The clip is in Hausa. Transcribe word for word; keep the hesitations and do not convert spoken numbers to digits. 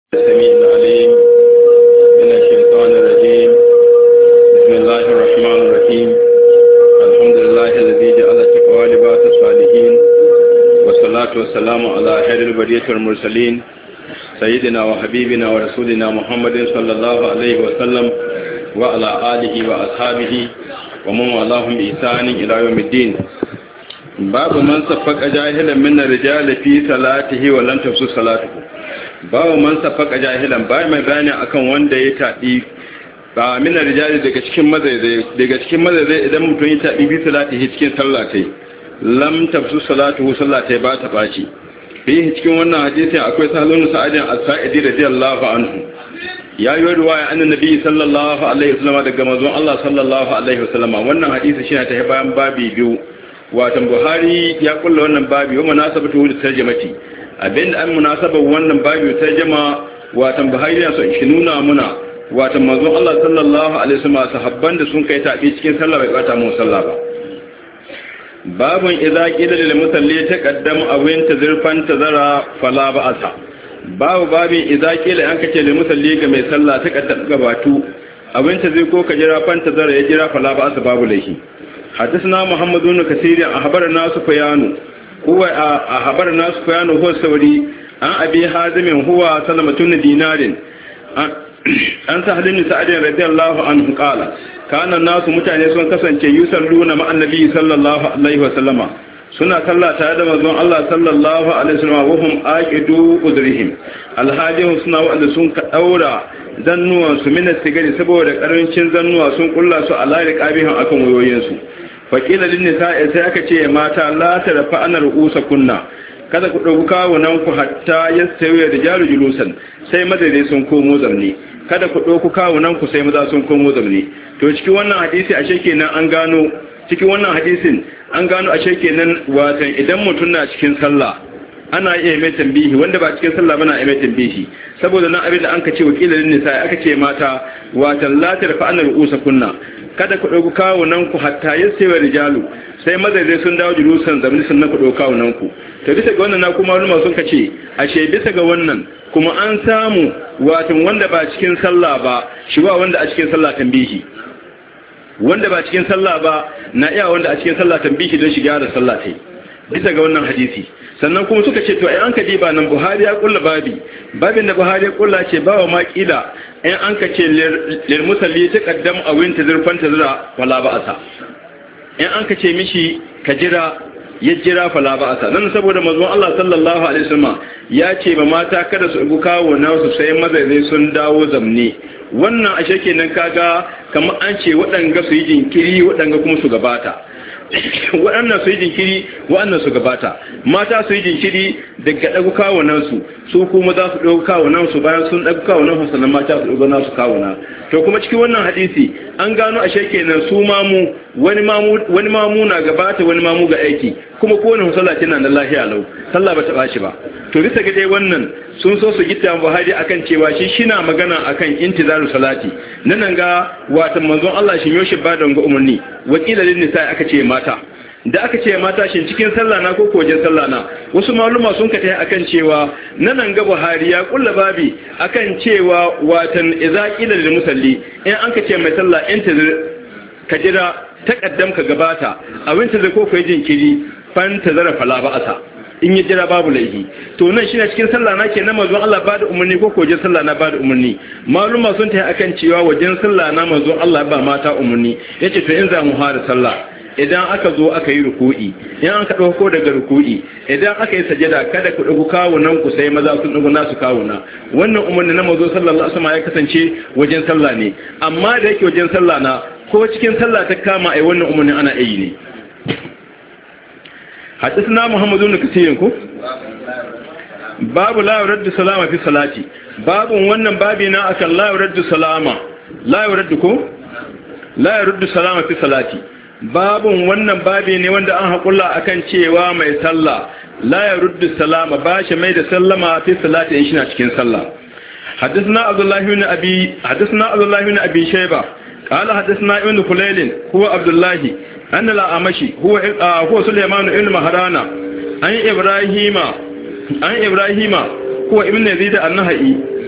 السميع العليم من الشيطان الرجيم. بسم الله الرحمن الرحيم. الحمد لله الذي جعل التقوى لباس الصالحين، والصلاة والسلام على خير البرية المرسلين سيدنا وحبيبنا ورسولنا محمد صلى الله عليه وسلم وعلى آله وأصحابه ومن والاهم بإحسان إلى يوم الدين. باب من صفق جاهلا من الرجال في صلاته ولم تفسد صلاته. babu man safaka jahilan ba mai bayani akan wanda ya taɗi ba mina rijali daga cikin mazaizai daga cikin mazaizai idan mutum ya taɗi bi salatihi cikin sallatai lam tafsu salatuhu sallatai ba ta baci bi cikin wannan hadisi akwai sahlun sa'adin as-sa'idi radiyallahu anhu ya yi riwaya annabi sallallahu alaihi wasallam daga manzon Allah sallallahu alaihi wasallam wannan hadisi shi ta bayan babi biyu watan Buhari ya kulla wannan babi wa munasabatu da tarjumati abinda an munasabar wannan babu ta jama watan Buhari ya so shi nuna muna watan manzon Allah sallallahu alaihi wasallam sahabban da sun kai tabi cikin sallah bai bata mu sallah ba. Babun idza qila lil musalli taqaddam aw intazirfan tazara fala ba'asa. Babu babin idza qila an kace lil musalli ga mai sallah taqaddam gabatu aw intazir ko ka jira fan tazara ya jira fala ba'asa babu laifi. حدثنا محمد بن كثير أخبرنا سفيان هو أخبرنا سفيان هو الثوري عن أبي حازم هو سلمة بن دينار عن سهل بن سعد رضي الله عنه قال كان الناس متعني سن كسانce yusalluna ma annabi sallallahu alaihi wasallam suna sallah tare da manzon Allah sallallahu alaihi wasallam wa hum aqidu udrihim alhadihum suna wanda sun ka daura zannuwan su min sigari saboda karancin zannuwa sun kulla su ala riqabihin akan wayoyin su faƙila lin nisa'i sai aka ce mata la tarfa ana ru'usa kunna kada ku dauki kawunan ku hatta yastawi rijalu julusan sai madare sun komo zamne kada ku dauki kawunan ku sai maza sun komo zamne to cikin wannan hadisi ashe kenan an gano cikin wannan hadisin an gano ashe kenan watan idan mutun na cikin sallah ana iya mai tambihi wanda ba cikin sallah bana iya mai tambihi saboda nan abin da an ka ce wakila lin nisa'i aka ce mata watan la tarfa ana ru'usa kunna kada ku ɗauki kawunanku hatta yin sewa rijalu sai mazaizai sun dawo julusan zamani sun na ku ɗauki kawunanku to bisa ga wannan na kuma wani sun kace ashe bisa ga wannan kuma an samu watan wanda ba cikin sallah ba shi ba wanda a cikin sallah tambihi wanda ba cikin sallah ba na iya wanda a cikin sallah tambihi don shiga da sallah tai bisa ga wannan hadisi sannan kuma suka ce to ai an kaji ba nan Buhari ya kulla babi babin da Buhari ya kulla ce bawa ma kila in an ka ce lil musalli ta kaddam a winta zurfan ta zura wala ba'asa in an ka ce mishi ka jira ya jira fala ba'asa nan saboda manzon Allah sallallahu alaihi wasallam ya ce ba mata kada su ugu kawo na su sai mazaizai sun dawo zamne wannan ashe kenan kaga kamar an ce waɗanga su yi jinkiri waɗanga kuma su gabata waɗannan su yi jinkiri waɗannan su gabata mata su yi jinkiri daga ɗagu kawunansu su kuma za su ɗagu kawunansu bayan sun ɗagu kawunansu sannan mata su ɗagu nasu kawuna to kuma cikin wannan hadisi an gano a kenan su mamu wani mamu wani mamu na gabata wani mamu ga aiki kuma kowane sallah tana da lafiya lau sallah ba ta bashi ba to bisa ga dai wannan sun so su gita Buhari akan cewa shi shina magana akan intizaru salati nan ga watan manzon Allah shi yoshi ba da ga umarni wakila lin nisa aka ce mata da aka ce mata shin cikin sallah na ko kojin sallah na wasu maluma sun ka tayi akan cewa nan ga Buhari ya kulla babi akan cewa watan idza qila lil musalli in an ka ce mai sallah intizar ka jira takaddam ka gabata abin ta zai ko kai jinkiri fan tazara fala ba'asa in yi jira babu laifi to nan shi ne cikin sallah na ke na manzon Allah ba da umarni ko wajen sallah na ba da umarni maluma sun ta akan cewa wajen sallah na manzon Allah ba mata umarni yace to in za mu fara sallah idan aka zo aka yi ruku'i idan aka dauko daga ruku'i idan aka yi sajada kada ku dugu kawunan ku sai maza sun dugu nasu kawuna wannan umarni na manzon sallallahu alaihi wasallam ya kasance wajen sallah ne amma da yake wajen sallah na ko cikin sallah ta kama ai wannan umarni ana yi ne حدثنا محمد بن كثير ko babu la yuraddu salama fi salati babu wannan babi na akan la yuraddu salama la yuraddu ko la yuraddu salama fi salati babu wannan babi ne wanda an hakulla akan cewa mai sallah la yuraddu salama bashi mai da sallama fi salati in shina cikin sallah حدثنا عبد الله بن ابي حدثنا عبد الله بن ابي شيبه قال حدثنا ابن فليل هو عبد الله أن لا أمشي هو هو سليمان ابن مهرانا عن إبراهيم عن إبراهيم هو ابن يزيد النهائي